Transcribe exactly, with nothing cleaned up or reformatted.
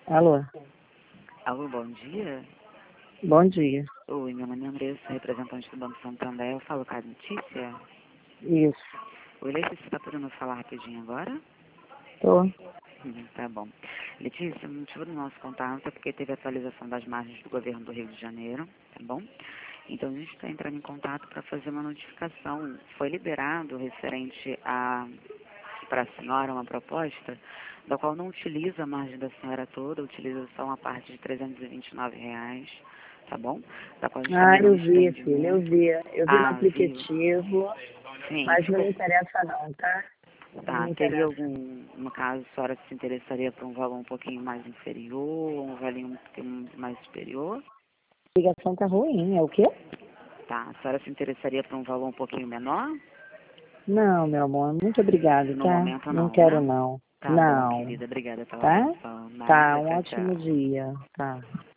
Alô, Alô, bom dia. bom dia. Oi, meu nome é Andressa, representante do Banco Santander. Eu falo com a Letícia. Isso, Oi, Letícia, você está podendo falar rapidinho agora? tô. Uhum, tá bom. Letícia, o motivo do nosso contato é porque teve atualização das margens do governo do Rio de Janeiro, tá bom? Então, a gente está entrando em contato para fazer uma notificação. Foi liberado referente a para a senhora uma proposta da qual não utiliza a margem da senhora toda, utiliza só uma parte de trezentos e vinte e nove reais, tá bom? Da qual a gente Ah, também não eu vi, estende filha, eu muito. vi. Eu vi no Ah, viu? aplicativo, Sim, mas não me ficou. interessa não, tá? Não Tá, me teria interessa. algum, no caso, a senhora se interessaria por um valor um pouquinho mais inferior, um valor um pouquinho mais superior? A ligação tá ruim, é o quê? Tá, a senhora se interessaria por um valor um pouquinho menor? Não, meu amor, muito obrigado, No tá? momento Não não, quero né? não. Tá bom, Não, querida. Obrigada pela tá? atenção. Tá, Nada, um tchau, ótimo tchau. dia, tá.